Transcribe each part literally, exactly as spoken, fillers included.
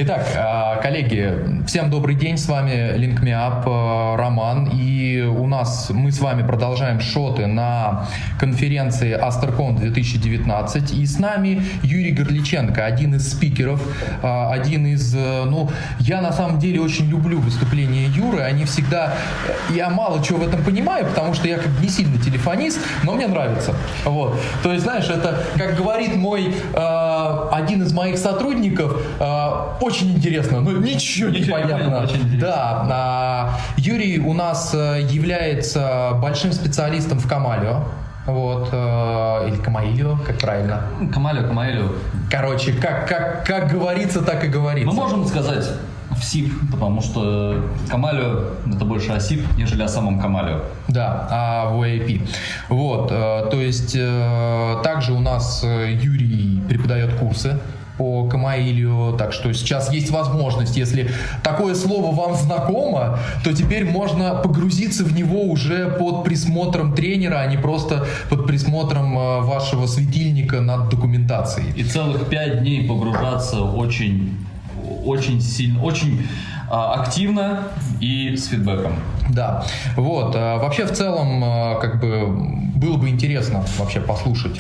Итак, коллеги, всем добрый день, с вами LinkMeUp, Роман, и у нас, мы с вами продолжаем шоты на конференции AsterCon две тысячи девятнадцать, и с нами Юрий Горличенко, один из спикеров, один из, ну, я на самом деле очень люблю выступления Юры, они всегда, я мало чего в этом понимаю, потому что я как бы не сильно телефонист, но мне нравится, вот, то есть, знаешь, это, как говорит мой, один из моих сотрудников, очень интересно, но ничего не понятно. Да, а, Юрий у нас является большим специалистом в Камалио. Вот, э, или Камаилио, как правильно? Камалио, Камаилио. Короче, как, как, как говорится, так и говорится. Мы можем сказать в сип, потому что Камалио это больше о сип, нежели о самом Камалио. Да, а в эй пи. Вот, э, то есть, э, также у нас Юрий преподает курсы по Камаилио, так что сейчас есть возможность, если такое слово вам знакомо, то теперь можно погрузиться в него уже под присмотром тренера, а не просто под присмотром вашего светильника над документацией. И целых пять дней погружаться очень, очень сильно, очень активно и с фидбэком. Да, вот, вообще в целом, как бы, было бы интересно вообще послушать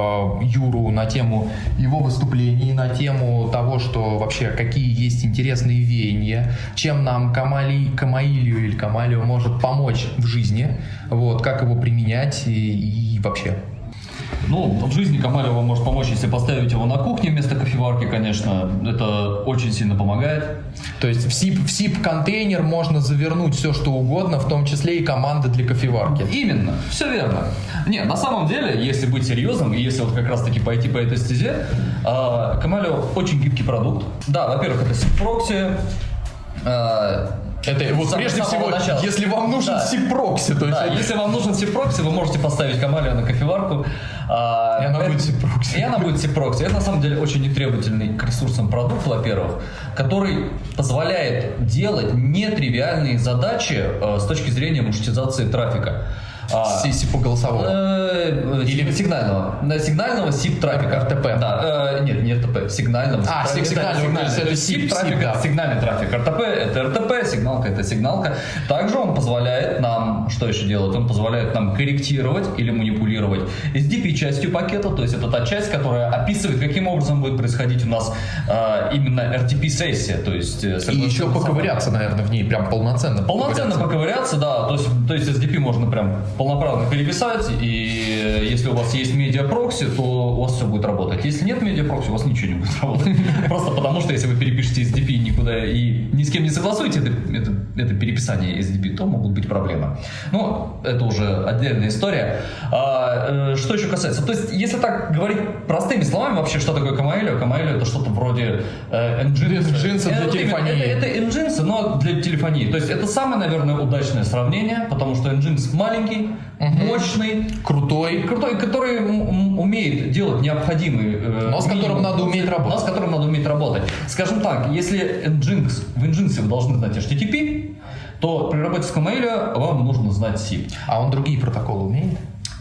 Юру на тему его выступлений, на тему того, что вообще какие есть интересные веяния, чем нам Камали, Камаилио или Камалио может помочь в жизни, вот, как его применять и, и вообще. Ну, в жизни Камалио вам может помочь, если поставить его на кухне вместо кофеварки, конечно, это очень сильно помогает. То есть в сип, в сип-контейнер можно завернуть все, что угодно, в том числе и команды для кофеварки. Именно, все верно. Нет, на самом деле, если быть серьезным, и если вот как раз-таки пойти по этой стезе, Камалио очень гибкий продукт. Да, во-первых, это сип-прокси. Это вот Сам, прежде всего, начала. Если вам нужен да. сип-прокси, то да, есть... если вам нужен сип-прокси, вы можете поставить Камалио на кофеварку. И она будет сип-прокси. И она будет сип-прокси. Это на самом деле очень нетребовательный к ресурсам продукт, во-первых, который позволяет делать нетривиальные задачи э, с точки зрения маршрутизации трафика. Сип-голосового? Или сигнального. Сигнального сип-трафика. эр тэ пэ. Да. Э, нет, не эр тэ пэ, сигнального. А, сигнального. Это сип-трафик, это сигнальный трафик. эр тэ пэ это эр тэ пэ, сигналка это сигналка. Также он позволяет нам, что еще делать? Он позволяет нам корректировать или манипулировать эс ди пи-частью пакета, то есть это та часть, которая описывает, каким образом будет происходить у нас э, именно эр ти пи-сессия. То есть, и еще поковыряться, наверное, в ней, прям полноценно. Полноценно поковыряться, да. То есть, то есть эс ди пи можно прям полноправно переписать, и если у вас есть медиапрокси, то у вас все будет работать. Если нет медиапрокси, у вас ничего не будет работать. Просто потому, что если вы перепишете эс ди пи никуда и ни с кем не согласуете это, это, это переписание эс ди пи, то могут быть проблемы. Ну, это уже отдельная история. А, что еще касается? То есть, если так говорить простыми словами, вообще, что такое Камаилио? Камаилио это что-то вроде э, Nginx. Nginx для это, телефонии. Это, это Nginx, но для телефонии. То есть, это самое, наверное, удачное сравнение, потому что Nginx маленький, угу. мощный, крутой, крутой, который м- умеет делать необходимый, э, но с которым надо уметь работать. Но с которым надо уметь работать. Скажем так, если Nginx, в Nginx вы должны знать эйч ти ти пи, то при работе с Камаилио вам нужно знать сип. А он другие протоколы умеет?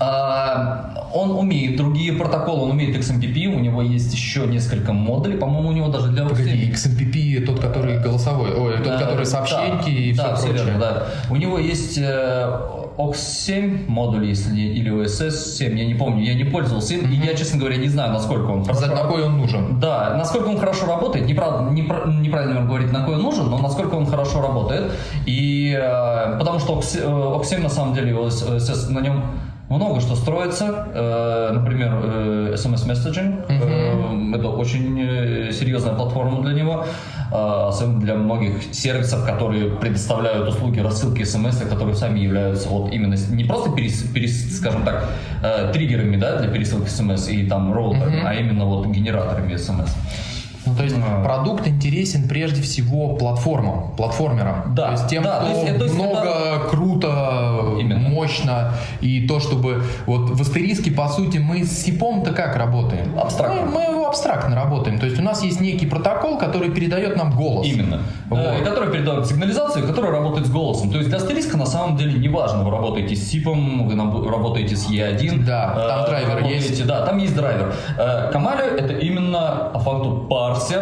А, он умеет другие протоколы, он умеет икс эм пи пи, у него есть еще несколько модулей, по-моему, у него даже для... Погоди, икс эм пи пи тот, который голосовой, ой, тот, да, который сообщеньки да, и да, все прочее. Верно, да. У него есть э, о экс семь модуль, если не, или о эс эс семь, я не помню, я не пользовался им, mm-hmm. и я, честно говоря, не знаю, насколько он хорошо работает. На кой он нужен? Да, насколько он хорошо работает, неправ, непра, неправильно говорить, на кой он нужен, но насколько он хорошо работает, и э, потому что о экс семь, на самом деле, о эс эс, на нем много что строится, э, например, э, эс эм эс-месседжинг, uh-huh. э, это очень серьезная платформа для него, э, особенно для многих сервисов, которые предоставляют услуги рассылки эс эм эс, которые сами являются вот именно не просто, перес, перес, скажем так, э, триггерами, да, для пересылки эс эм эс и там роутерами, uh-huh. а именно вот генераторами эс эм эс. Ну, то есть а. продукт интересен прежде всего платформам, платформерам. Да, то есть тем, да, кто то есть, то есть много, это... круто, именно. Мощно. И то, чтобы... Вот в Астериске, по сути, мы с сипом-то как работаем? Абстрактно. Мы, мы его абстрактно работаем. То есть у нас есть некий протокол, который передает нам голос. Именно. Вот. И который передает сигнализацию, который работает с голосом. То есть для Астериска на самом деле не важно, вы работаете с сипом, вы работаете с и один. Да, там драйвер есть. Да, там есть драйвер. Камалио это именно по факту парсер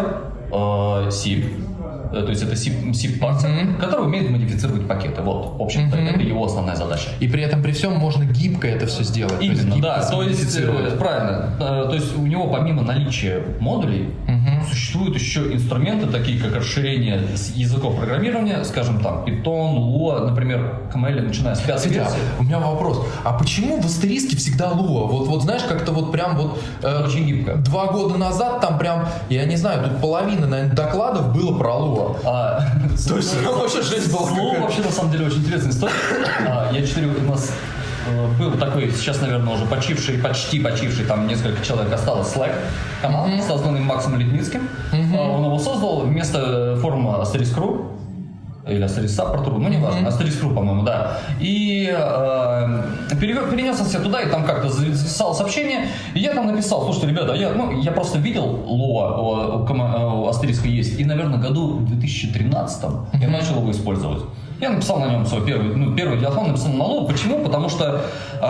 э, сип, э, то есть это сип, сип-партия, mm-hmm. который умеет модифицировать пакеты. Вот, в общем-то, mm-hmm. это его основная задача. И при этом при всем можно гибко это все сделать. Именно, то да, то есть, э, правильно, э, то есть у него помимо наличия модулей, mm-hmm. существуют еще инструменты, такие как расширение языков программирования, скажем там, Python, Lua, например, эйч эм эль, начиная с пятой версии. У меня вопрос, а почему в астериске всегда Lua? Вот, вот знаешь, как-то вот прям вот э, очень гибко. Два года назад там прям, я не знаю, тут половина, наверное, докладов было про Lua. А, то есть вообще жизнь была Lua вообще на самом деле очень интересная история. А, я четыре у нас был такой, сейчас, наверное, уже почивший, почти почивший, там несколько человек осталось, Slack канал, mm-hmm. созданный Максом Литницким. Mm-hmm. Он его создал вместо форума Asterisk.ru или Asterisk Support.ru, ну, неважно, mm-hmm. Asterisk.ru, по-моему, да. И э, перенес себя туда, и там как-то записал сообщение, и я там написал, слушайте, ребята, я, ну, я просто видел Lua, у, у, у Asterisk есть, и, наверное, году в две тысячи тринадцатом mm-hmm. я начал его использовать. Я написал на нем свой первый, ну, первый диалфан, написал на Lua. Почему? Потому что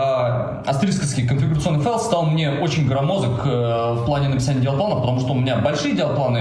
э, астерисковский конфигурационный файл стал мне очень громоздок э, в плане написания диалпланов, потому что у меня большие диалпланы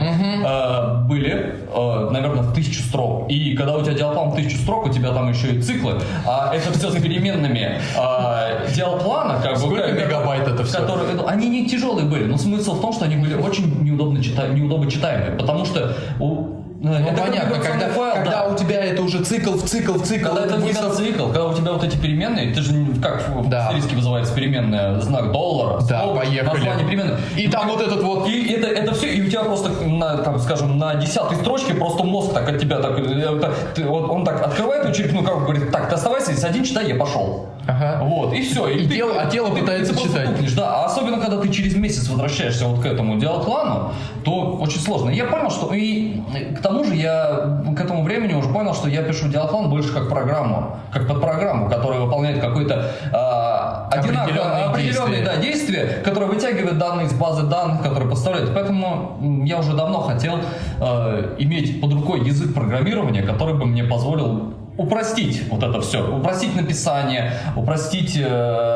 э, были, э, наверное, в тысячу строк. И когда у тебя диалплан в тысячу строк, у тебя там еще и циклы, а это все с переменными э, диалплана. Как Сколько бы, мегабайт это все? Которые, ну, они не тяжелые были, но смысл в том, что они были очень неудобно, чита, неудобно читаемые, потому что у Ну, это понятно, когда, файл, когда да. у тебя это уже цикл в цикл в цикл. Когда это у тебя цикл, когда у тебя вот эти переменные, ты же как в да. астериске вызывается переменная, знак доллара, да, стол, поехали. название переменной. И, и там вот этот вот... И это, это все, и у тебя просто, на, там, скажем, на десятой строчке просто мозг так от тебя, так, ты, он, он так открывает учебник, ну как говорит, так, ты оставайся, садись, читай, я пошел. Ага. Вот, и все. И, и ты, тело, а тело ты, пытается ты читать. Тупнешь, да, а особенно, когда ты через месяц возвращаешься вот к этому диалплану, то очень сложно. И я понял, что... И к тому же я к этому времени уже понял, что я пишу диалплан больше как программу, как под программу, которая выполняет какое-то а, одинаковое, определенное да, действие, которое вытягивает данные из базы данных, которые подставляют. Поэтому я уже давно хотел а, иметь под рукой язык программирования, который бы мне позволил упростить вот это все, упростить написание, упростить, э,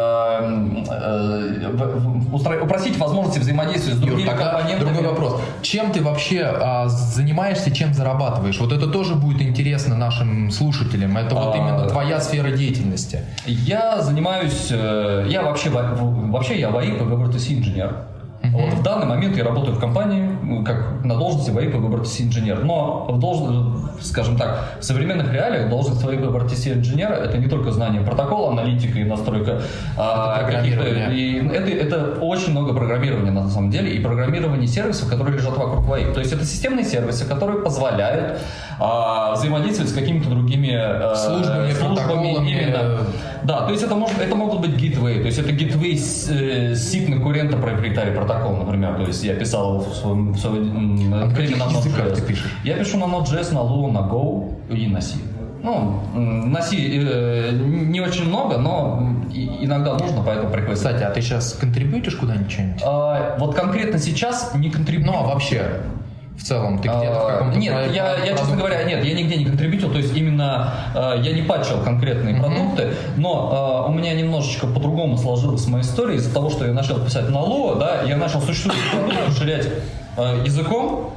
э, упростить возможности взаимодействия с другими Юр, компонентами. Другой вопрос. Чем ты вообще а, занимаешься, чем зарабатываешь? Вот это тоже будет интересно нашим слушателям. Это вот а, именно твоя сфера деятельности. Я занимаюсь, э, я вообще, вообще я в эй ай пи ви эр ти си-инженер. Uh-huh. Вот в данный момент я работаю в компании как на должности в эй ай пи ви эр ти си-инженер. Но в должности, скажем так, в современных реалиях должность в эй ай пи ви эр ти си-инженера это не только знание протокола, аналитика и настройка а, каких-то... И это, это очень много программирования на самом деле, и программирование сервисов, которые лежат вокруг эй ай пи. То есть это системные сервисы, которые позволяют а, взаимодействовать с какими-то другими а, службами, службами именно. Да, то есть это, может, это могут быть гитвей, то есть это гитвей сит на курента проприетарий протокол, например, то есть я писал в своем, в своем а время на Node.js. Я пишу на Node.js, на Lua, на Go и на C. Ну, на C э, не очень много, но иногда нужно, поэтому приходится. Кстати, а ты сейчас контрибьютишь куда-нибудь что-нибудь? А, вот конкретно сейчас не контрибьютю. Ну, а вообще... В целом, ты где-то а, в каком-то Нет, проекте, я, я честно говоря, нет, я нигде не контрибьютил, то есть именно э, я не патчил конкретные mm-hmm. продукты, но э, у меня немножечко по-другому сложилась моя история из-за того, что я начал писать на Lua, да, я начал существующий продукт расширять э, языком,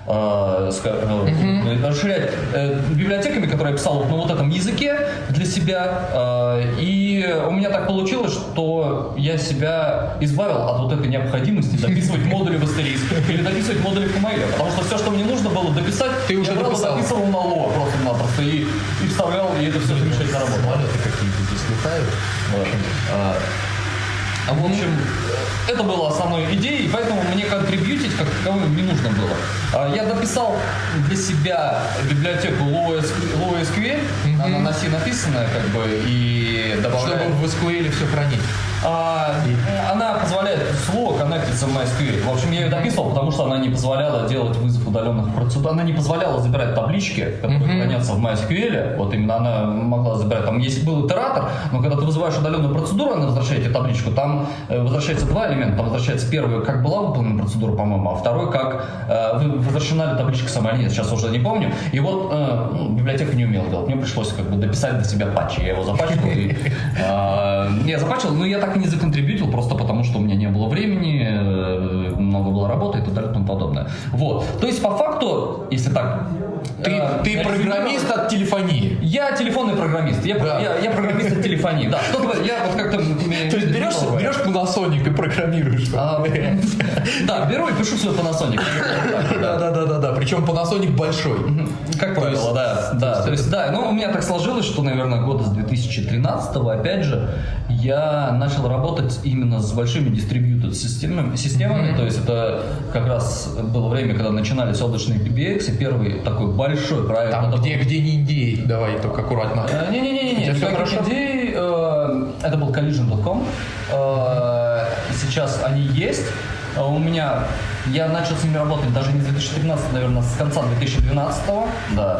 э, mm-hmm. расширять э, библиотеками, которые я писал на вот этом языке для себя, э, и у меня так получилось, что я себя избавил от вот этой необходимости дописывать модули в Asterisk или дописывать модули в эйч эм эль, потому что все, что мне нужно было дописать, ты уже я брал, дописал. дописывал на Lua просто-напросто и, и вставлял, и это все замечательно работало. Самолеты какие-то здесь летают. Вот. А, а, в общем, это было основной идеей, и поэтому мне контрибьютить как таковым не нужно было. А, я дописал для себя библиотеку Lua эс кью эль, mm-hmm. она на C написанная, как бы, и добавляет... Чтобы в эс кью эль все хранить. А, она позволяет с Lua коннектиться в MySQL. В общем, я ее дописывал, потому что она не позволяла делать вызов удаленных процедур. Она не позволяла забирать таблички, которые mm-hmm. хранятся в MySQL. Вот именно она могла забирать. Там есть был итератор, но когда ты вызываешь удаленную процедуру, она возвращает тебе табличку. Там э, возвращается два элемента. Там возвращается первый, как была выполнена процедура, по-моему, а второй, как э, возвращена ли табличка сама или нет. Сейчас уже не помню. И вот э, ну, библиотека не умела делать. Мне пришлось как бы дописать для себя патчи. Я его запатчил. Я запатчил, но я так и не законтрибьютил, просто потому что у меня не было времени, много было работает и так далее и тому подобное. Вот. То есть, по факту, если так... Ты, э, ты программист от телефонии. Я телефонный программист. Я, Да. я, я программист от телефонии. Да, что-то я вот как-то... То есть берешь, берешь Panasonic и программируешь. А, да, беру и пишу свой Panasonic. Да, да, да, да, да. Причем Panasonic большой. Как правило, да. Да, то есть, да, ну у меня так сложилось, что, наверное, года с две тысячи тринадцатого, опять же, я начал работать именно с большими дистрибьютор системами, системами. То есть это как раз было время, когда начинались облачные пи би экс, и первый такой большой проект. Там, это где, был- где не индей, давай только аккуратно. Э, Не-не-не, У тебя всё никаких хорошо? идей. э, Это был collision точка ком. Э, Сейчас они есть. Э, У меня, я начал с ними работать даже не с две тысячи тринадцатого, наверное, с конца две тысячи двенадцатого. Да.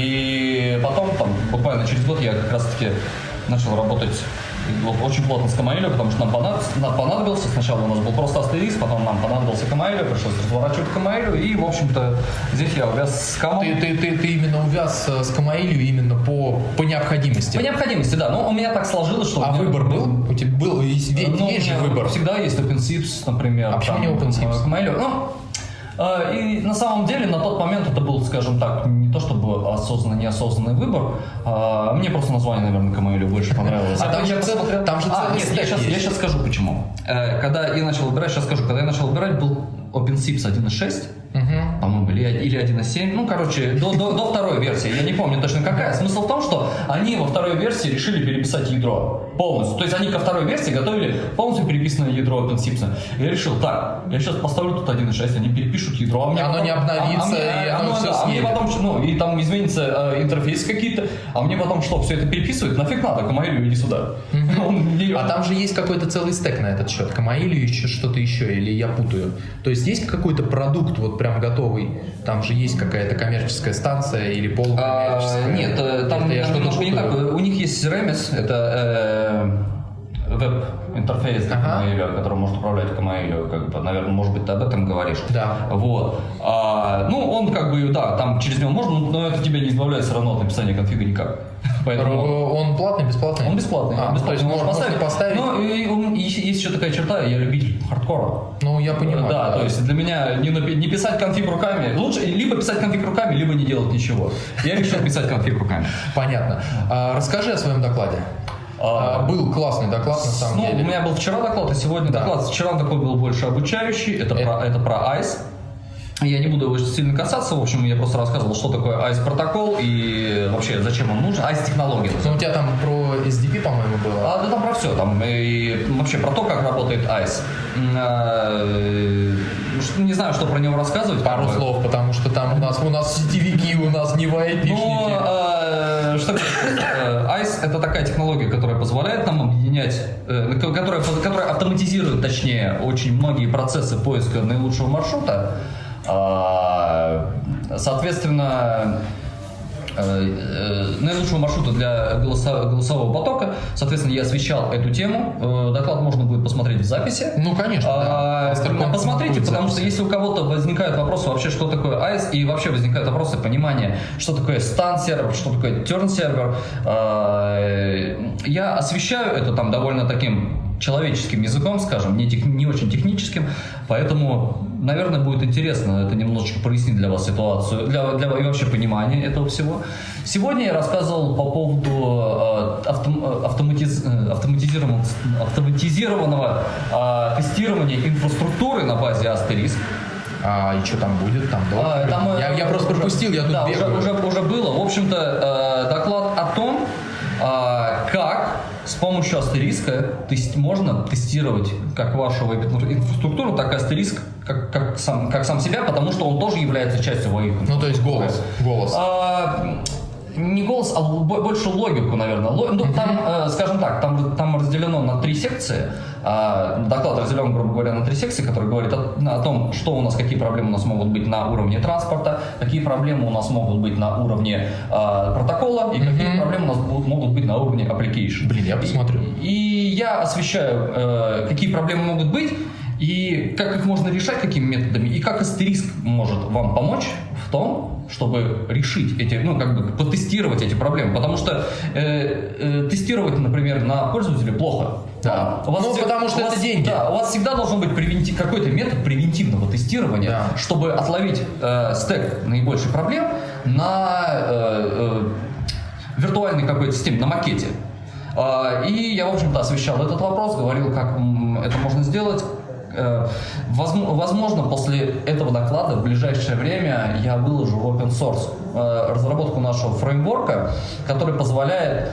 И потом, там, буквально через год я как раз-таки начал работать очень плотно с Камаилью, потому что нам понадобился, нам понадобился, сначала у нас был просто Астерикс, потом нам понадобился Камаилью, пришлось разворачивать Камаилью, и, в общем-то, здесь я увяз с Камом. Ты, ты, ты, ты именно увяз с Камаилью именно по, по необходимости. По необходимости, да. Но у меня так сложилось, что... А у меня- выбор был? У тебя был, есть, Ну, есть у же меня выбор. Всегда есть OpenShips, например. А почему там, не OpenShips? э, Камаилью. Ну, э, и на самом деле на тот момент это был, скажем так, не то чтобы осознанный, неосознанный выбор. а Мне просто название, наверное, Камаилью больше понравилось. А Я там же цел- посмотрел- там же А, целый нет, стек я сейчас, есть. я сейчас скажу почему. Э, Когда я начал выбирать, сейчас скажу, когда я начал выбирать, был OpenShips один и шесть. Мгм. По-моему, или, или один и семь, ну, короче, до, до, до второй версии, я не помню точно какая. Смысл в том, что они во второй версии решили переписать ядро полностью. То есть они ко второй версии готовили полностью переписанное ядро OpenShips. Я решил, так, я сейчас поставлю тут один и шесть, они перепишут ядро, а мне Оно потом- не обновится, а- а мне- и оно всё да, а мне съедет. потом, ну, и там изменится э, интерфейс какие-то, а мне потом что, все это переписывать? Нафиг надо, Камаилью иди сюда. Он мне- А там же есть какой-то целый стек на этот счет. Камаилью еще что-то еще, или я путаю. То есть есть какой-то продукт вот прям готовый? Там же есть какая-то коммерческая станция или полукоммерческая? А, Нет, э, там Это я что-то немножко не так. путаю. У них есть Remix, это э, веб-интерфейс для Ага. Камаилью, который может управлять Камаилью, как бы, наверное, может быть, ты об этом говоришь. Да. Вот. А, ну, он как бы, да, там через него можно, но это тебя не избавляет все равно от написания конфига никак. Поэтому... Он платный, бесплатный? Он бесплатный, А, он бесплатный, то есть можно можно поставить. поставить? Ну, и он- и есть есть еще такая черта, я любитель хардкора. Ну, я понимаю. Да, то есть для меня не, напи- не писать конфиг руками, лучше либо писать конфиг руками, либо не делать ничего. Я решил писать конфиг руками. Понятно. А, расскажи о своем докладе. А, А, был классный доклад, на самом Ну, деле. у меня был вчера доклад, и сегодня Да. доклад. Вчера такой был больше обучающий, это, Это- Про, это про айс. Я не буду его сильно касаться, в общем, я просто рассказывал, что такое айс-протокол и вообще зачем он нужен, айс-технология. Ну, у тебя там про эс ди пи, по-моему, было. А, да там про все, там и вообще про то, как работает айс. Не знаю, что про него рассказывать. Пару как бы. слов, потому что там у нас, у нас сетевики, у нас не Ну, вайпишники. э, что э, айс это такая технология, которая позволяет нам объединять, э, которая, которая автоматизирует, точнее, очень многие процессы поиска наилучшего маршрута. А, Соответственно, э, э, наилучшего маршрута для голоса- голосового потока. Соответственно, я освещал эту тему. Э, Доклад можно будет посмотреть в записи. Ну, конечно, да. А, Астерком Посмотрите, будет потому запись. что если у кого-то возникают вопросы вообще, что такое айс, и вообще возникают вопросы понимания, что такое стан-сервер, что такое терн-сервер, э, я освещаю это там довольно таким человеческим языком, скажем, не, тех- не очень техническим, поэтому, наверное, будет интересно это немножечко прояснить для вас ситуацию, для, для и вообще понимания этого всего. Сегодня я рассказывал по поводу э, автом- э, автоматиз- э, автоматизированного, автоматизированного э, тестирования инфраструктуры на базе Asterisk. А и что там будет? Там долго? А, там, э, я, я просто уже- пропустил, я тут да, бегаю. Уже, уже, уже было. В общем-то, э, доклад о том, э, как с помощью астериска тест- можно тестировать как вашу веб-инфраструктуру, так и астериск как, как, сам, как сам себя, потому что он тоже является частью веб-инфраструктуры. Ну, то есть голос. Голос. А, не голос, а л- бо- больше логику, наверное. Ло- ну, там, э, скажем так, там, там разделено на три секции. А, доклад разделен, грубо говоря, на три секции, которые говорят о, о том, что у нас, какие проблемы у нас могут быть на уровне транспорта, какие проблемы у нас могут быть на уровне а, протокола и какие проблемы у нас будут- могут быть на уровне application. Блин, я посмотрю. И я освещаю, э, какие проблемы могут быть, и как их можно решать, какими методами, и как астериск может вам помочь в том, чтобы решить эти, ну, как бы потестировать эти проблемы. Потому что э, э, тестировать, например, на пользователя плохо. Да. У вас Ну, всег- потому что у это вас- деньги. Да, у вас всегда должен быть превенти- какой-то метод превентивного тестирования, Да. чтобы отловить э, стек наибольших проблем на э, э, виртуальной какой-то системе, на макете. А, И я, в общем-то, освещал этот вопрос, говорил, как м, это можно сделать. Э, возм- Возможно, после этого доклада в ближайшее время я выложу в open source э, разработку нашего фреймворка, который позволяет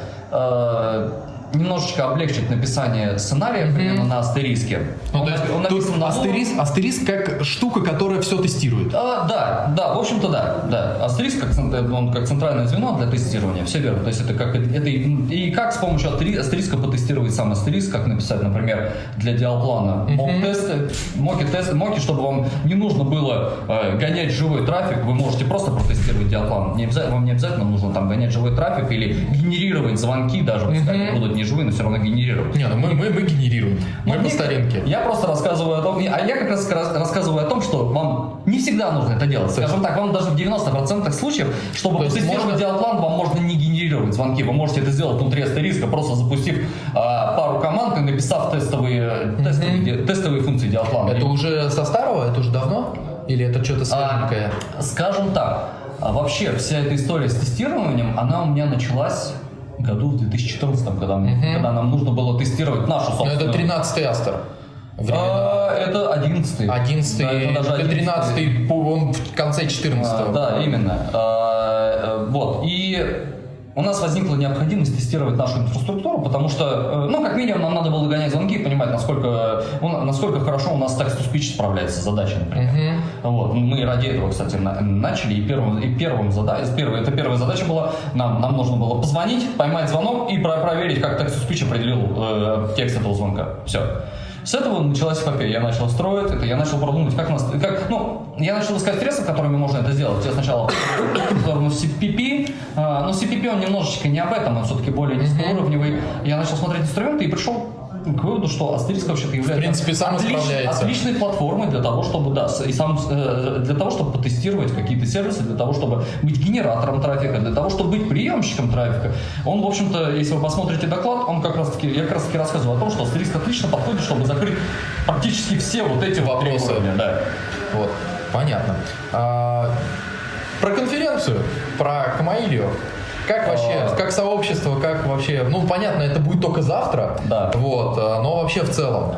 э, немножечко облегчить написание сценария примерно на астериске. Ну, Он то есть напи- он тут написан на астериск, астериск как штука, которая все тестирует. а, да, да, в общем-то, да, да. Астериск как, цен- он как центральное звено для тестирования, все верно. То есть это как это и, и как с помощью астери- астериска потестировать сам астериск, как написать, например, для диалплана мок-тесты, моки-тесты, моки, чтобы вам не нужно было э, гонять живой трафик, вы можете просто протестировать диалплан. Не обязательно, вам не обязательно нужно там гонять живой трафик или генерировать звонки даже, пускай они будут не живые, но все равно генерировать. Не, ну мы, мы, мы генерируем. Мы Ну, по мне- старинке. Я просто рассказываю о том, а я как раз рас- рассказываю о том, что вам не всегда нужно это делать. Скажем так, вам даже в девяноста процентах случаев, чтобы То есть потестировать можно- диалплан, вам можно не генерировать звонки. Вы можете это сделать внутри астериска, просто запустив а, пару команд и написав тестовые, тестовые, ди- тестовые функции диалплана. Это И- уже со старого? Это уже давно? Или это что-то свеженькое? а, скажем так, а вообще вся эта история с тестированием, она у меня началась году в две тысячи четырнадцатом, когда, мне- когда нам нужно было тестировать нашу Ну, собственную... это тринадцатый астер. Времена. А, это одиннадцатый. одиннадцатый, Да, это даже это одиннадцатый. тринадцатый, он в конце четырнадцатого. А, да, именно. А, э, вот. И у нас возникла необходимость тестировать нашу инфраструктуру, потому что, э, ну, как минимум, нам надо было гонять звонки и понимать, насколько, он- насколько хорошо у нас text-to-speech справляется с задачей, например. Вот. Мы ради этого, кстати, на- начали, и первым, и первым задачей, первая, это первая задача была, нам, нам нужно было позвонить, поймать звонок и про- проверить, как text-to-speech определил э, текст этого звонка. Все. С этого началась эпопея. Я начал строить это, я начал продумывать, как нас, как, ну, я начал искать средства, которыми можно это сделать. Я сначала в сторону си пи пи, а, но си пи пи он немножечко не об этом, он все-таки более низкоуровневый. Я начал смотреть инструменты и пришел к выводу, что астериск вообще-то является В принципе, сам отлич- справляется. отличной платформой для того, чтобы, да, с- и сам, э, для того, чтобы потестировать какие-то сервисы, для того, чтобы быть генератором трафика, для того, чтобы быть приемщиком трафика. Он, в общем-то, если вы посмотрите доклад, он как раз таки, я как раз таки рассказывал о том, что астериск отлично подходит, чтобы закрыть практически все вот эти вот три Вопросы. уровня, да. Вот, понятно. А, про конференцию, про Камаилью. Как вообще, А. как сообщество, как вообще, ну понятно, это будет только завтра, Да. вот, а, но вообще в целом.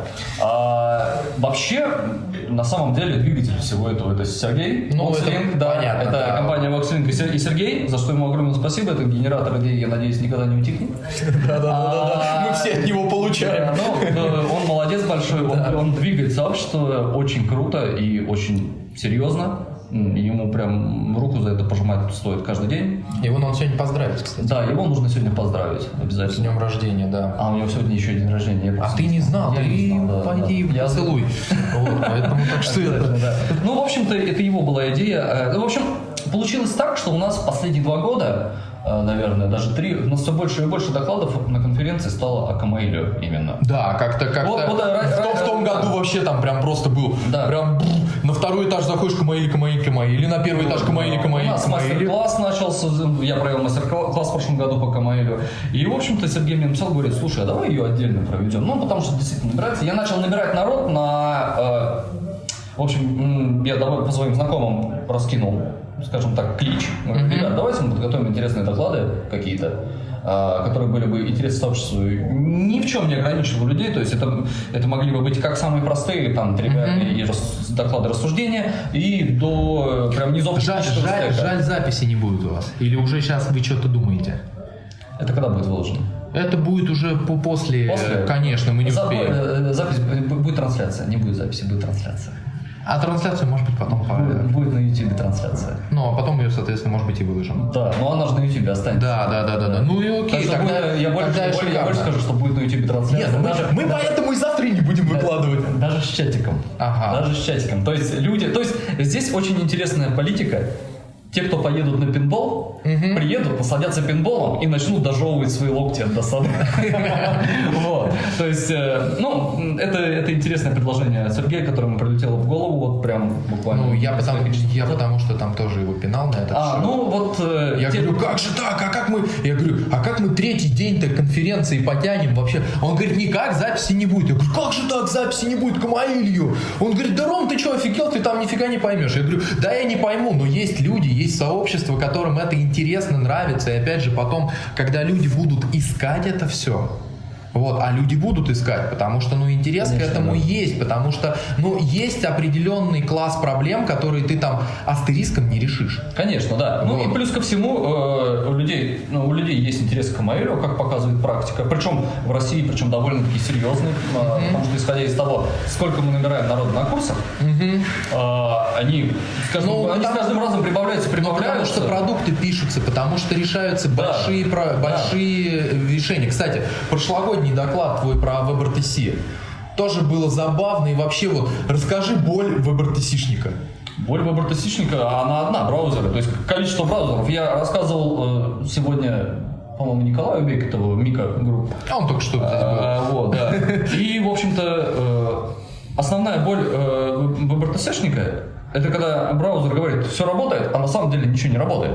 А, вообще, на самом деле, двигатель всего этого это Сергей. Ну, это Voxlink, да, понятно, это да. компания Voxlink и Сер- и Сергей, за что ему огромное спасибо. Это генератор идей, я надеюсь, никогда не утихнет. Да-да-да, мы все от него получаем. Ну, э, он молодец большой, он, он двигает сообщество очень круто и очень серьезно. М, Ему прям руку за это пожимать стоит каждый день. Его надо сегодня поздравить, кстати. Да, его нужно сегодня поздравить С обязательно. днем рождения, да. А у него сегодня еще день рождения. я А просто ты не знал, Я ты не знал, да, пойди да. Я поцелуй. Вот, поэтому так что это. Обязательно, да. Ну, в общем-то, это его была идея. Э, ну, В общем, получилось так, что у нас последние два года, э, наверное, даже три, у нас все больше и больше докладов на конференции стало о Камаиле именно. Да, как-то, как-то. Вот, вот, в, ра- том, в том ра- году вообще там прям просто был. Да. Прям бр, на второй этаж заходишь Камаиль, Камаиль, Камаиль. Или на первый этаж Камаиль, У Камаиль, нас Камаиль. мастер-класс начался, я провел мастер-класс в прошлом году по Камаилю. И, в общем-то, Сергей мне написал, говорит, слушай, а давай ее отдельно проведем. Ну, потому что действительно набирается. Я начал набирать народ на... э, в общем, м, я давай по своим знакомым раскинул, скажем так, клич. Говорю, ребят, давайте мы подготовим интересные доклады какие-то, э, которые были бы интересны сообществу. Ни в чем не ограничивал людей, то есть это, это могли бы быть как самые простые, там, тривиальные и рас- доклады рассуждения, и до э, прям низов Жаль, технического жаль, стека. жаль, записи не будет у вас. Или уже сейчас вы что-то думаете? Это когда будет выложено? Это будет уже по- после, После? конечно, мы не За- успеем. э, Запись э, будет трансляция, не будет записи, будет трансляция. А трансляцию, может быть, потом. по- Будет, будет на YouTube трансляция. Ну, а потом ее, соответственно, может быть, и выложим. Да, но она же на YouTube останется. Да, да, да, да, да. Ну и Так окей, что тогда, будет- я, больше, тогда я, больше, я шикарно. больше скажу, что будет на YouTube трансляция. Нет, мы, Даже- мы поэтому и завтра и не будем выкладывать. Даже с чатиком. Ага. Даже с чатиком. То есть люди. То есть здесь очень интересная политика те, кто поедут на пинбол, угу. приедут, насладятся пинболом и начнут дожевывать свои локти от досады. Вот. То есть, ну, это, это интересное предложение Сергея, которое ему прилетело в голову, вот прям буквально. Ну, я потому, я потому что там тоже его пинал на это. А, ну вот... Я те... говорю, как же так, а как мы... Я говорю, а как мы третий день-то конференции потянем вообще? Он говорит, никак, записи не будет. Я говорю, как же так, записи не будет, Камаилью? Он говорит, да, Ром, ты что, офигел, ты там нифига не поймешь. Я говорю, да, я не пойму, но есть люди, есть сообщество, которым это интересно, нравится. И опять же, потом, когда люди будут искать это все, вот, а люди будут искать, потому что, ну, интерес Конечно, к этому да. есть, потому что, ну, есть определенный класс проблем, которые ты там астериском не решишь. Конечно, да. Вот. Ну, и плюс ко всему, э, у людей, ну, у людей есть интерес к Камаилю, как показывает практика, причем в России, причем довольно-таки серьезный, mm-hmm. э, потому что, исходя из того, сколько мы набираем народу на курсах, mm-hmm. э, они, с каждым, ну, они потому, с каждым разом прибавляются, прибавляются. Ну, потому что продукты пишутся, потому что решаются да. большие, про, большие да. решения. Кстати, прошлогодний доклад твой про WebRTC тоже было забавно, и вообще вот расскажи боль WebRTC-шника. Боль WebRTC-шника, она одна, браузеры, то есть количество браузеров. Я рассказывал э, сегодня, по-моему, Николаю Бекетову, Мика Групп. А он только что здесь был. А, вот, да. И, в общем-то, э, основная боль э, WebRTC-шника это когда браузер говорит, все работает, а на самом деле ничего не работает.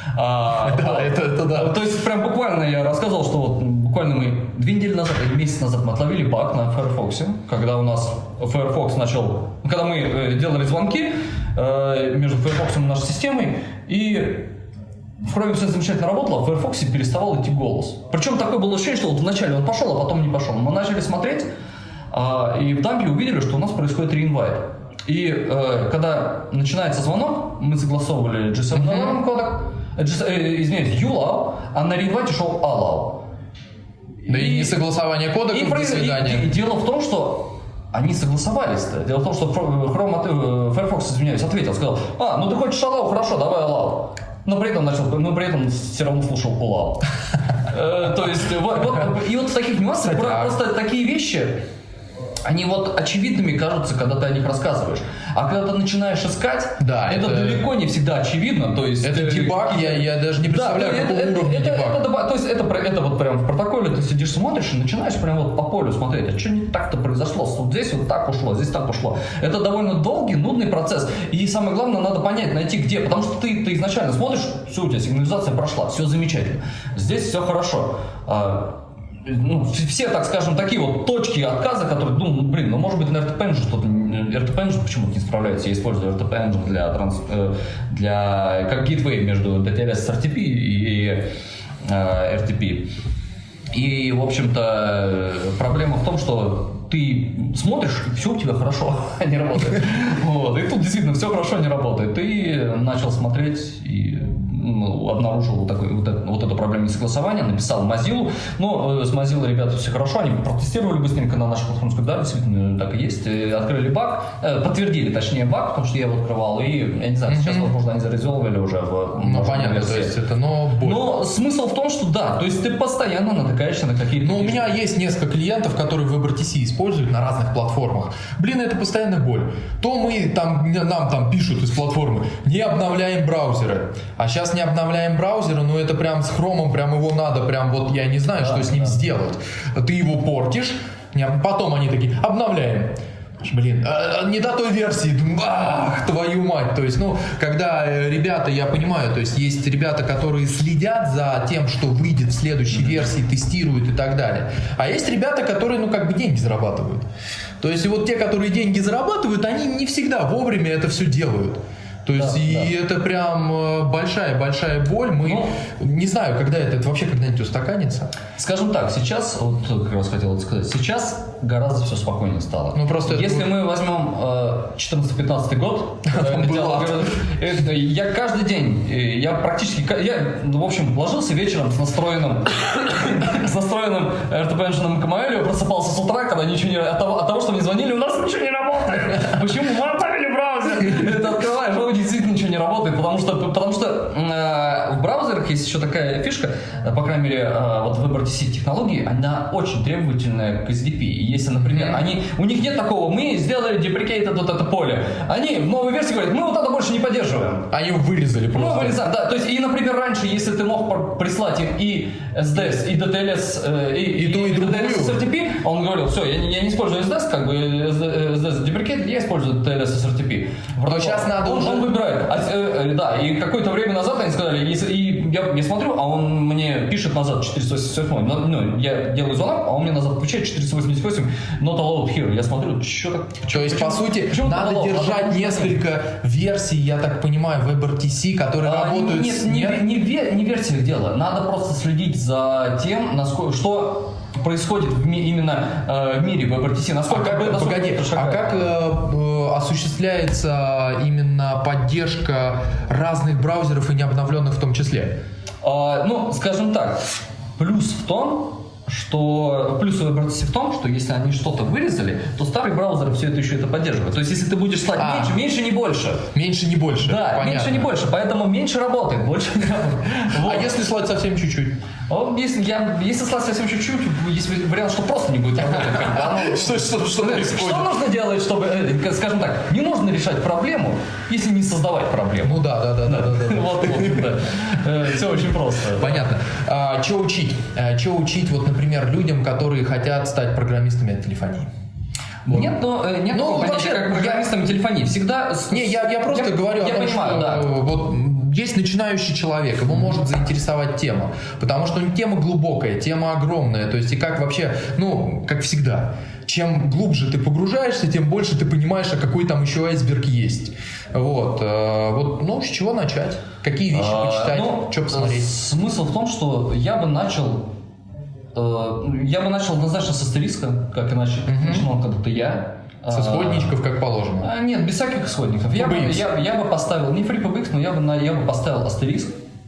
А, да, вот. это, это да. То есть прям буквально я рассказывал, что вот буквально мы две недели назад или месяц назад мы отловили баг на Firefox, когда у нас Firefox начал, когда мы э, делали звонки э, между Firefox и нашей системой, и в Chrome все замечательно работало, а в Firefox переставал идти голос. Причем такое было ощущение, что вот вначале он пошел, а потом не пошел. Мы начали смотреть, э, и в дампе увидели, что у нас происходит реинвайт. И э, когда начинается звонок, мы согласовывали джи севен alarm кодек, э, э, извиняюсь, юлау, а на реинвайте шел allow. Да и, и не согласование кодеков, и, до свидания. И, и, и дело в том, что они согласовались-то. Дело в том, что Chrome, Firefox, извиняюсь, ответил, сказал, а, ну ты хочешь allow, хорошо, давай allow. Но при этом начал, но при этом все равно слушал allow. То есть, и вот в таких нюансах просто такие вещи, они вот очевидными кажутся, когда ты о них рассказываешь. А когда ты начинаешь искать, да, это, это далеко не всегда очевидно. То есть, это дебаг, я, я даже не представляю, да, какого это, уровня это, дебаг. Это, это, то есть это, это вот прям в протоколе ты сидишь, смотришь и начинаешь прям вот по полю смотреть, а что не так-то произошло, вот здесь вот так ушло, здесь так ушло. Это довольно долгий, нудный процесс. И самое главное, надо понять, найти где. Потому что ты, ты изначально смотришь, все, у тебя сигнализация прошла, все замечательно. Здесь все хорошо. Ну, все, так скажем, такие вот точки отказа, которые, ну, блин, ну, может быть, на эр ти пи Engine что-то, эр ти пи Engine почему-то не справляется, я использую эр ти пи Engine для, транс, для как gateway между ди ти эл эс с эр ти пи и э, эр ти пи. И, в общем-то, проблема в том, что ты смотришь, и все у тебя хорошо, а не работает. Вот. И тут действительно все хорошо не работает. Ты начал смотреть и ну, обнаружил вот, такой, вот, это, вот эту проблему несогласования, написал Mozilla. Но с Mozilla ребята все хорошо, они протестировали быстренько на нашей платформе, сказали, да, действительно так и есть. Открыли баг, подтвердили, точнее, баг, потому что я его открывал, и, я не знаю, сейчас, возможно, они зарезолвили уже в... Ну, понятно, версии. То есть это, но... Боль. Но смысл в том, что да, то есть ты постоянно натыкаешься на какие-то... Ну, у меня есть несколько клиентов, которые WebRTC используют на разных платформах. Блин, это постоянная боль. То мы там, нам там пишут из платформы, не обновляем браузеры. А сейчас не обновляем браузеры, но это прям с хромом, прям его надо, прям вот я не знаю, да, что с ним да. сделать. Ты его портишь, потом они такие, обновляем. Блин, не до той версии, ах, твою мать. То есть, ну, когда ребята, я понимаю, то есть есть ребята, которые следят за тем, что выйдет в следующей версии, тестируют и так далее. А есть ребята, которые, ну, как бы деньги зарабатывают. То есть, и вот те, которые деньги зарабатывают, они не всегда вовремя это все делают. То есть, да, и да. это прям большая-большая боль. Мы, ну, не знаю, когда это, это вообще когда-нибудь устаканится. Скажем так, сейчас, вот как раз хотел сказать, сейчас гораздо все спокойнее стало. Ну, просто если это... мы возьмем четырнадцатый-пятнадцатый год, я каждый день, я практически, я, в общем, ложился вечером с настроенным, с настроенным эр ти пи Engine Камаилью, просыпался с утра, когда ничего не... От того, от того, что мне звонили, у нас ничего не работает. Почему? Мы оставили браузер. Это открываешь, действительно ничего не работает, потому что, потому что э, в браузерах есть еще такая фишка, по крайней мере, э, вот WebRTC технологии, она очень требовательная к эс ди пи. И если, например, mm-hmm. они, у них нет такого, мы сделали deprecated вот это поле, они в новой версии говорят, мы вот это больше не поддерживаем. Они его вырезали просто. Мы вырезаем, да. То есть, и, например, раньше, если ты мог прислать им и эс ди эс, и ди ти эл эс, э, и, и, и, и, и ди ти эл эс эс эр ти пи, он говорил, все, я, я не использую эс ди эс, как бы эс ди эс deprecated, я использую ди ти эл эс эс эр ти пи. Но сейчас надо он, уже... он выбирает. А, э, да, и какое-то время назад они сказали, если, и я, я смотрю, а он мне пишет назад четыреста восемьдесят восемь, ну, ну, я делаю звонок, а он мне назад отвечает четыреста восемьдесят восемь, not allowed here. Я смотрю, что так... То есть, почему, по сути, почему надо allowed? держать надо несколько версий, я так понимаю, WebRTC, которые а, работают... Нет, с... не, нет? не, не, не в версиях дело. Надо просто следить за тем, насколько, что происходит в ми, именно э, в мире WebRTC. Насколько, а как, насколько погоди, а как э, осуществляется именно поддержка разных браузеров и необновленных в том числе? А, ну, скажем так, плюс в том, что плюс у WebRTC в том, что если они что-то вырезали, то старые браузеры все это еще это поддерживают. То есть, если ты будешь слать а. меньше, меньше не больше. Меньше не больше. Да, понятно. Меньше не больше, поэтому меньше работает, больше не работает. Вот. А если слать совсем чуть-чуть? Если, я, если слать совсем чуть-чуть, есть вариант, что просто не будет работать. Что, что, что происходит? Что нужно делать, чтобы, скажем так, не нужно решать проблему, если не создавать проблему. Ну да, да, да, да, да. Вот, да. Все очень просто. Понятно. Что учить? Что учить, вот, например, людям, которые хотят стать программистами от телефонии? Вот. Нет, но нет ну, вообще, понятия, как программистами телефонии. Всегда. Не, я, я просто я, говорю я о том, понимаю, что да. вот есть начинающий человек, его может заинтересовать тема, потому что тема глубокая, тема огромная, то есть и как вообще, ну, как всегда, чем глубже ты погружаешься, тем больше ты понимаешь, а какой там еще айсберг есть. Вот, вот, ну, с чего начать? Какие вещи а, почитать, ну, что посмотреть? Смысл в том, что я бы начал Я бы начал однозначно с астериска, как и начал, mm-hmm. начинал когда-то я. С исходничков, как положено? А, нет, без всяких исходников. Я бы, я, я бы поставил, не FreePBX, но я бы, на, я бы поставил астериск.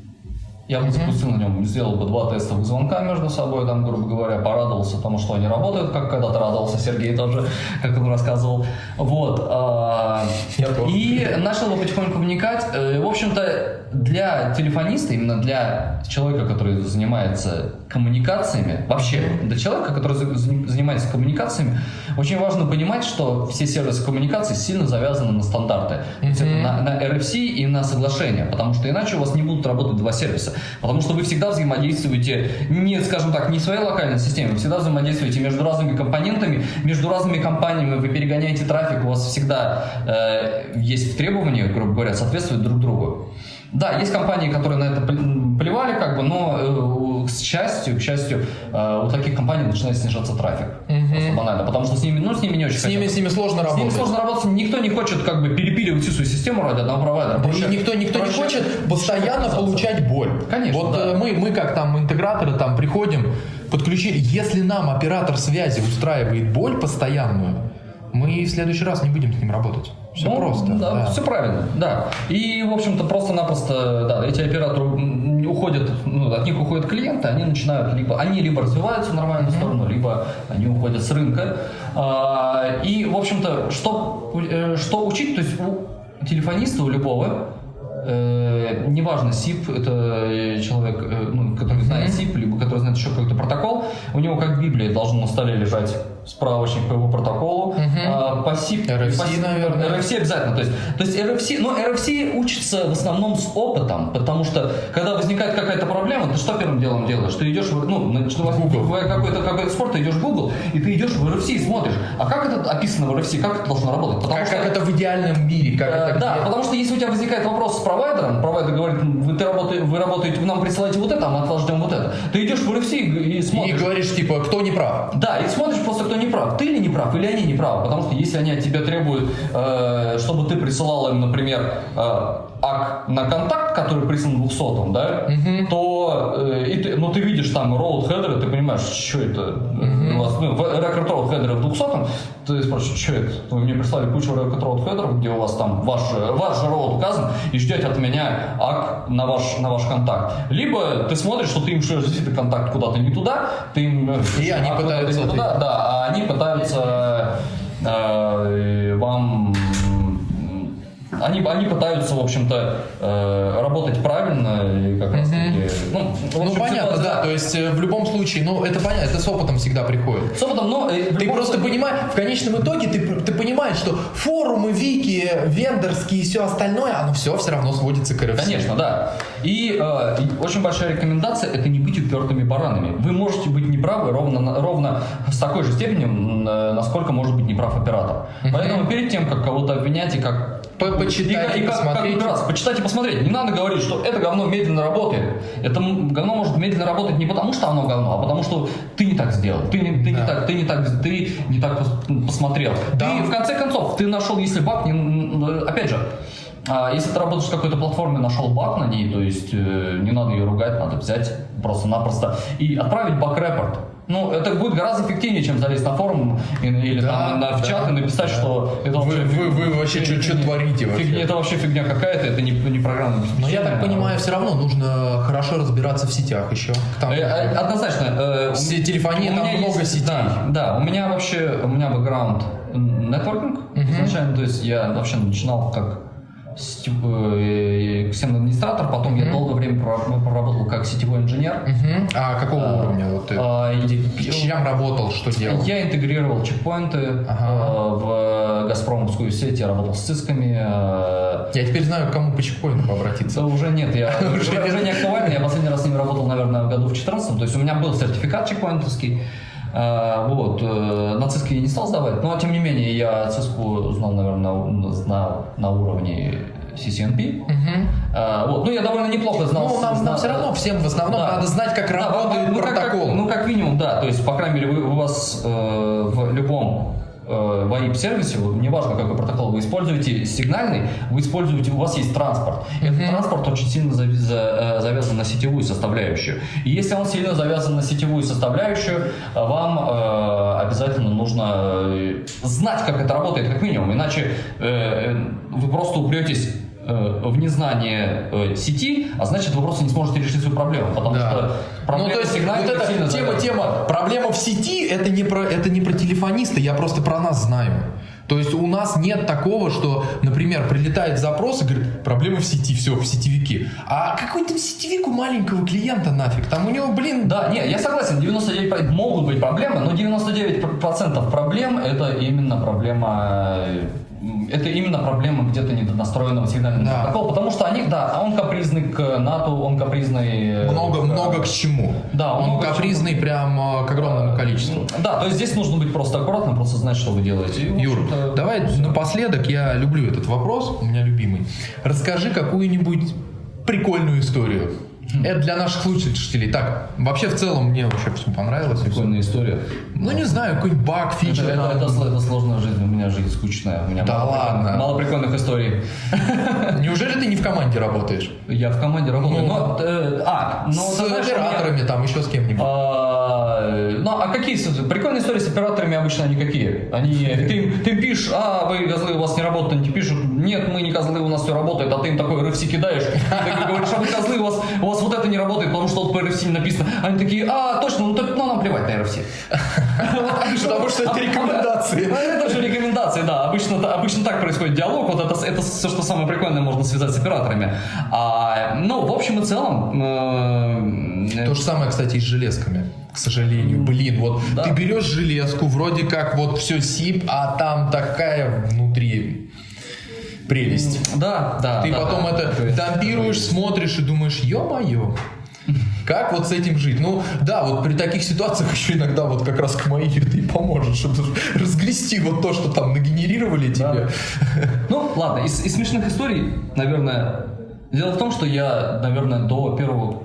Я бы mm-hmm. запустил на нем, сделал бы два тестовых звонка между собой, там, грубо говоря, порадовался тому, что они работают, как когда-то радовался Сергей тоже, как он рассказывал. Вот. А, и начал бы потихоньку вникать. В общем-то, для телефониста, именно для человека, который занимается коммуникациями, вообще для человека, который занимается коммуникациями, очень важно понимать, что все сервисы коммуникаций сильно завязаны на стандарты. Mm-hmm. То есть это на, на эр эф си и на соглашения, потому что иначе у вас не будут работать два сервиса. Потому что вы всегда взаимодействуете не, скажем так, не в своей локальной системе, вы всегда взаимодействуете между разными компонентами, между разными компаниями, вы перегоняете трафик, у вас всегда э, есть требования, грубо говоря, соответствуют друг другу. Да, есть компании, которые на это плевали, как бы, но э, к счастью, к счастью, э, у таких компаний начинает снижаться трафик. Mm-hmm. Просто банально, потому что с ними, ну, с ними не очень с ними, с ними сложно с работать. С ними сложно работать, никто не хочет как бы перепиливать всю свою систему ради одного провайдера. Да, и никто, никто не хочет постоянно получать боль. Конечно, вот да. мы, мы как там интеграторы там приходим, подключили, если нам оператор связи устраивает боль постоянную, мы в следующий раз не будем с ним работать. Все ну, просто. Да, да. Все правильно, да. И, в общем-то, просто-напросто, да, эти операторы уходят, ну, от них уходят клиенты, они начинают либо, они либо развиваются в нормальную mm-hmm. сторону, либо они уходят с рынка. А, и, в общем-то, что, что учить, то есть у телефониста, у любого, э, неважно, сип, это человек, э, ну, который знает mm-hmm. сип, либо который знает еще какой-то протокол, у него как Библия должен на столе лежать справочник по его протоколу. Uh-huh. А, по сип, эр эф си, по сип, наверное. эр эф си обязательно. То есть, то есть эр эф си, но эр эф си учится в основном с опытом, потому что когда возникает какая-то проблема, ты что первым делом делаешь? Ты идешь в, ну, в какой-то, какой-то спорт, ты идешь в Google, и ты идешь в эр эф си и смотришь, а как это описано в эр эф си, как это должно работать? Потому как, что, как это в идеальном мире? Как э, это да, где? потому что если у тебя возникает вопрос с провайдером, провайдер говорит, вы, ты работаете, вы работаете, вы нам присылаете вот это, а мы от вас ждем вот это. Ты идешь в эр эф си и, и смотришь. И говоришь, типа, кто не прав? Да, и смотришь просто, кто не прав. Ты или не прав, или они не правы. Потому что если они от тебя требуют, э, чтобы ты присылал им, например, э, ак на контакт, который прислан двухсотым, да, uh-huh. то э, и ты, ну, ты видишь там road header, ты понимаешь, что это uh-huh. у вас, ну, record road header в двухсотом, ты спрашиваешь, что это? Вы мне прислали кучу record road header, где у вас там ваш, ваш же road указан, и ждете от меня ак на ваш, на ваш контакт. Либо ты смотришь, что ты им шлешь действительно контакт куда-то не туда, ты им... И они пытаются... Не туда, да, а они пытаются э, вам... Они они, они пытаются, в общем-то, э, работать правильно и как раз таки... Ну, в общем, Ну, понятно, ситуация- да, то есть э, в любом случае, ну, это понятно, это с опытом всегда приходит. С опытом, но... э, в Ты любом просто случае- понимаешь, в конечном итоге ты, ты понимаешь, что форумы, вики, вендорские и все остальное, оно все все равно сводится к эр эф си. Конечно, да. И, э, и очень большая рекомендация – это не быть упертыми баранами. Вы можете быть неправы ровно, ровно с такой же степенью, э, насколько может быть неправ оператор. Поэтому перед тем, как кого-то обвинять и как... По- почитать и, и как, посмотреть. Как раз, почитать и посмотреть. Не надо говорить, что это говно медленно работает. Это м- говно может медленно работать не потому, что оно говно, а потому что ты не так сделал, ты не, ты Да. не так, ты не так, ты не так пос- посмотрел. Да. Ты в конце концов, ты нашел, если баг, не, н- опять же, а, если ты работаешь в какой-то платформе, нашел баг на ней, то есть э, не надо ее ругать, надо взять просто-напросто и отправить баг-репорт. Ну, это будет гораздо эффективнее, чем залезть на форум и- или Да, там на, в да, чат и написать, да. что это Вы- вообще... вы- вы вообще фиг- чё- чё фигня- творите вообще? фигня- это вообще фигня какая-то, это не, не программное Но обеспечение. я так понимаю, все равно нужно хорошо разбираться в сетях еще. к тому Э, же. э, Однозначно. э, у- Все телефонии, у там меня много есть- сетей. Да, да, у меня вообще, у меня бэкграунд нетворкинг изначально, то есть я вообще начинал как сетевой, э, системный администратор, потом я долгое время прора- проработал как сетевой инженер. Мгм. А какого А, уровня? Вот ты а, и- чем работал, что делал? Я интегрировал чекпоинты Ага. э, в газпромовскую сеть, я работал с цисками. э, Я теперь знаю, к кому по чекпоинтам обратиться. Да, уже нет, я Уже уже, нет. уже не актуально. Я последний раз с ними работал, наверное, в году в четырнадцатом. То есть у меня был сертификат чекпоинтовский. э, Вот, э, на циске я не стал сдавать, но тем не менее я циску знал, наверное, на, знал на уровне си си эн пи. Мгм. Э, Вот, ну я довольно неплохо знал. Ну, нам, знал- все равно, всем в основном Да. надо знать, как Да, работает ну, как- протокол. Как, ну, как минимум, да. То есть, по крайней мере, вы, у вас э, в любом э, ви ай пи-сервисе, вот, неважно, какой протокол вы используете, сигнальный, вы используете, у вас есть транспорт. И этот транспорт очень сильно зави- за- э, завязан на сетевую составляющую. И если он сильно завязан на сетевую составляющую, э, вам э, обязательно нужно э, знать, как это работает, как минимум. Иначе э, э, вы просто упретесь э, в незнание э, сети, а значит, вы просто не сможете решить свою проблему, потому Да. что проблема Ну, то есть, сигнальной вот эта сильно тема, завязана. тема, проблема в сети, это не, про, это не про телефониста, я просто про нас знаю. То есть у нас нет такого, что, например, прилетает запрос и говорит, проблема в сети, все, в сетевике. А какой там сетевик у маленького клиента нафиг? Там у него, блин... Да, не, я согласен, девяносто девять процентов могут быть проблемы, но девяносто девять процентов проблем это именно проблема, э, это именно проблема где-то недонастроенного сигнального Да. протокола, потому что они, да, он капризный к НАТО, он капризный... э, Много, к- много к чему. Да, он много к капризный прям э, к огромному количеству. Да, то есть здесь нужно быть просто аккуратным, просто знать, что вы делаете. И, в Юр, общем-то, давай напоследок, я люблю этот вопрос, у меня любимый. Расскажи какую-нибудь прикольную историю. Это для наших слушателей. Так, вообще в целом мне вообще все понравилось. и всё. прикольная история. Ну не знаю, какой-нибудь баг, Это, фича. это, там. это сл- это сложная жизнь, у меня жизнь скучная. У меня Да мало ладно. прикольных- Мало прикольных историй. Неужели ты не в команде работаешь? Я в команде работаю. Ну, но, э, а, ну с ты знаешь, у меня- операторами, там еще с кем-нибудь. А, ну, а какие с- прикольные истории с операторами обычно они какие? Они, ты, им- ты им пишешь, а, вы козлы, у вас не работает, они тебе пишут, нет, мы не козлы, у нас все работает, а ты им такой эр эф си кидаешь, ты говоришь, а вы козлы, у вас, у вас вот это не работает, потому что вот по эр эф си не написано. Они такие, а, точно, ну, так, ну нам плевать на эр эф си. Потому что это рекомендации. Ну, это же рекомендации, да. Обычно, обычно так происходит диалог. Вот это, это все, что самое прикольное, можно связать с операторами. А, ну, в общем и целом... э, То же самое, кстати, и с железками. К сожалению, блин, вот Да. ты берешь железку, вроде как вот все сип, а там такая внутри прелесть. Да, да. Ты да, потом да. это То есть- дампируешь, смотришь и думаешь, ё-моё, как вот с этим жить? Ну, да, вот при таких ситуациях еще иногда вот как раз к моей ты и поможешь, чтобы разгрести вот то, что там нагенерировали тебе. Ну, ладно, из, из смешных историй, наверное, дело в том, что я, наверное, до первого,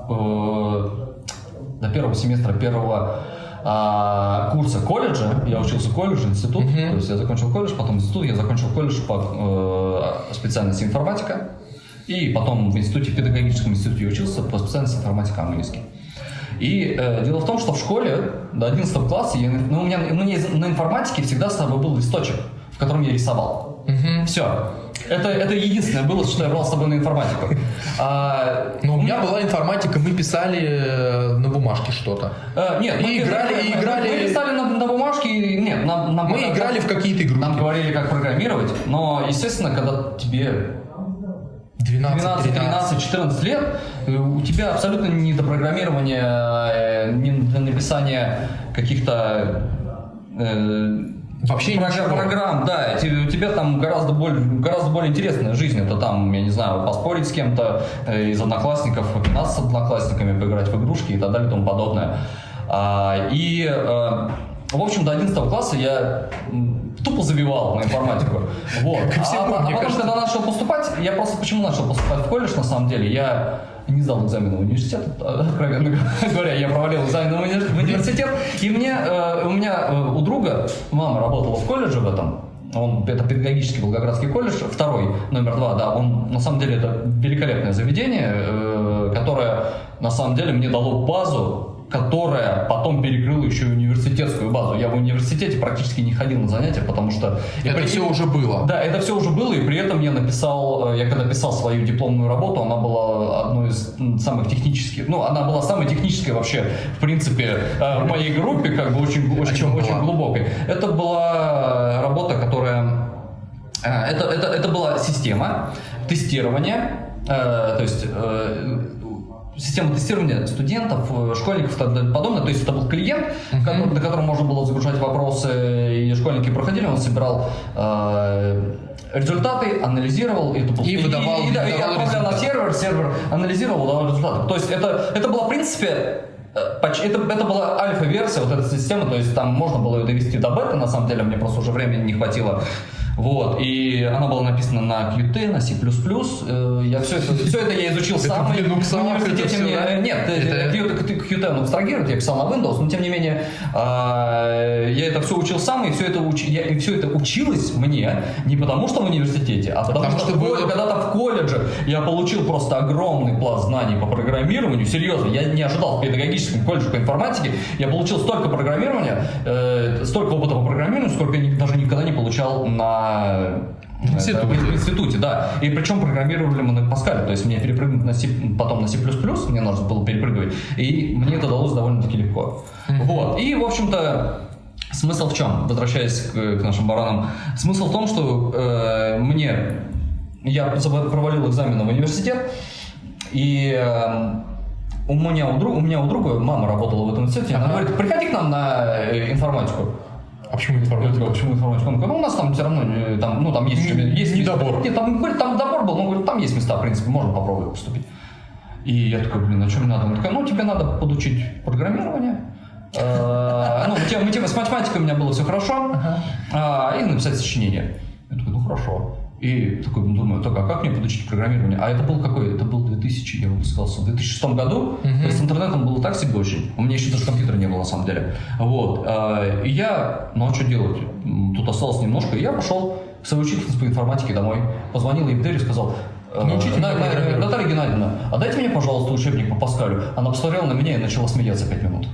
э, до первого семестра первого а, курса колледжа, я учился в колледже, институт, то есть я закончил колледж, потом институт, я закончил колледж по э, специальности информатика, и потом в институте, в педагогическом институте учился по специальности информатика английский. И э, дело в том, что в школе до одиннадцатого класса я, ну, у, меня, у меня на информатике всегда с собой был листочек, в котором я рисовал. Все. Это, это единственное было, что я брал с собой на информатику. А, Но у меня была информатика, мы писали на бумажке что-то. А, нет, и мы играли, мы, и играли. Мы писали на, на бумажке, нет, нам, нам мы пока, играли в какие-то игрушки. Нам говорили, как программировать, но, естественно, когда тебе двенадцать, тринадцать, четырнадцать лет, у тебя абсолютно не до программирования, не до написания каких-то э, вообще программ, программ, да, у тебя там гораздо более, гораздо более интересная жизнь. Это там, я не знаю, поспорить с кем-то из одноклассников, попинаться с одноклассниками, поиграть в игрушки и так далее и тому подобное. А, и в общем, до одиннадцатого класса я тупо забивал на информатику. Вот. А, всему, а, а потом, кажется. когда начал поступать, я просто почему начал поступать в колледж, на самом деле, я не сдал экзамен в университет, откровенно говоря, я провалил экзамен в университет, и мне, у меня, у друга, мама работала в колледже в этом, он, это педагогический Волгоградский колледж, второй, номер два, да, он, на самом деле, это великолепное заведение, которое, на самом деле, мне дало базу, которая потом перекрыла еще и университетскую базу. Я в университете практически не ходил на занятия, потому что... Это при... все уже было. Да, это все уже было, и при этом я написал, я когда писал свою дипломную работу, она была одной из самых технических, ну, она была самой технической вообще, в принципе, в моей группе, как бы очень, очень, очень глубокой. Это была работа, которая... Это, это, это была система тестирования, то есть... система тестирования студентов, школьников и так далее подобное. То есть это был клиент, uh-huh. который, на котором можно было загружать вопросы, и школьники проходили, он собирал э, результаты, анализировал, это был, и, и выдавал, и, и, выдавал и отправлял на сервер, сервер анализировал, выдавал результаты. То есть это, это было в принципе... Это, это была альфа-версия вот этой системы, то есть там можно было ее довести до бета, на самом деле мне просто уже времени не хватило. Вот, и она была написана на Qt, на C++, я все это, все это я изучил сам. Это в Linux, в университете мне, да? нет, это... Qt он абстрагирует, я писал на Windows, но тем не менее я это все учил сам, и все это, уч... я, и все это училось мне не потому что в университете, а потому, потому что, что было... когда-то в колледже я получил просто огромный пласт знаний по программированию, серьезно, я не ожидал в педагогическом колледже по информатике, я получил столько программирования, э, столько опыта по программированию, сколько я даже никогда не получал на В институте. в институте, да. И причем программировали мы на Паскале, то есть мне перепрыгнуть на C, потом на C++, мне нужно было перепрыгивать, и мне это удалось довольно-таки легко. Mm-hmm. Вот. И, в общем-то, смысл в чем? Возвращаясь к, к нашим баранам, смысл в том, что э, мне, я провалил экзамен в университет, и э, у меня у, друг, у меня у друга мама работала в этом институте, она говорит, приходи к нам на информатику. А почему информатика? Почему информатика? Он говорит, ну у нас там все равно, там, ну там есть, не, есть недобор. Нет, там, говорит, там добор был, но говорит, там есть места, в принципе, можно попробовать поступить. И я такой, блин, а что мне надо? Он такой, ну тебе надо подучить программирование. Ну, с математикой у меня было все хорошо, и написать сочинение. Я такой, ну хорошо. И такой думаю, так, а как мне подучить программирование? А это был какой? Это был две тысячи, я выпускался в две тысячи шестом году. Uh-huh. То есть с интернетом было так себе очень. У меня еще даже компьютера не было на самом деле. Вот. И я, ну а что делать? Тут осталось немножко. И я пошел к своей учительнице по информатике домой. Позвонил ей в дверь и сказал, Наталья Геннадьевна, а дайте мне, пожалуйста, учебник по Паскалю. Она посмотрела на меня и начала смеяться пять минут.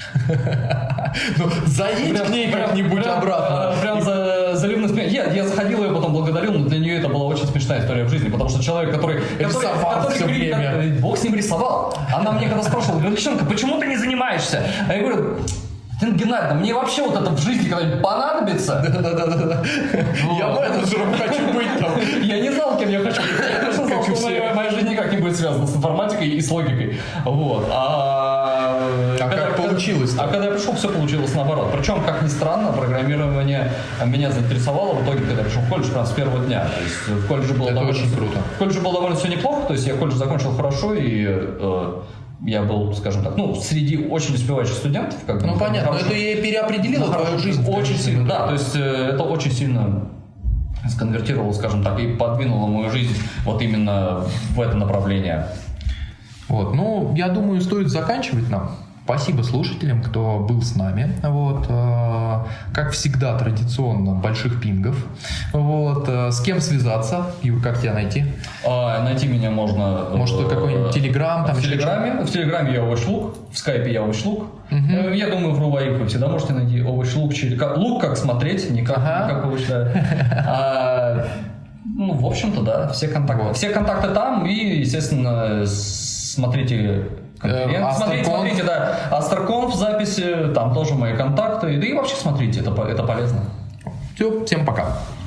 Ну, заедь к ней как-нибудь обратно. Прям заливно смеялся. Я, я заходил ее, потом благодарил, но для нее это была очень смешная история в жизни, потому что человек, который... Рисовал который, все который, время. Который, Бог с ним рисовал. Она мне когда спрашивала, говорит, девчонка, почему ты не занимаешься? А я говорю, Татьяна Геннадьевна, мне вообще вот это в жизни когда-нибудь понадобится? Да-да-да. Я менеджером хочу быть там. Я не знал, кем я хочу быть. Я точно знал, что моя жизнь никак не будет связана с информатикой и с логикой. Вот. А как получилось? А когда я пришел, все получилось наоборот. Причем, как ни странно, программирование меня заинтересовало в итоге, когда я пришел в колледж прям с первого дня. То есть в колледже было довольно... очень круто. В колледже было довольно все неплохо, то есть я колледж закончил хорошо, и э, я был, скажем так, ну, среди очень успевающих студентов. Как бы, ну, понятно, но это и переопределило ну, твою жизнь. Очень сильно, да, то есть э, это очень сильно сконвертировало, скажем так, и подвинуло мою жизнь вот именно в это направление. Вот, ну, я думаю, стоит заканчивать нам. Спасибо слушателям, кто был с нами. Вот, э, как всегда, традиционно, больших пингов. Вот, э, с кем связаться? Юр, как тебя найти? А, найти меня можно... Может, э, какой-нибудь Телеграм? Там в Телеграме. В Телеграме я Овощлук, в Скайпе я Овощлук. Угу. Я думаю, в Рулаик вы всегда можете найти Овощлук. Лук как смотреть, не как, ага. не как овощ, да. А, ну, в общем-то, да, все контакты. Вот. Все контакты там, и, естественно, смотрите конференцию. Э, смотрите, Астерконф. смотрите, да, Астерконф записи, там тоже мои контакты. Да и вообще смотрите, это, по- это полезно. Все, всем пока.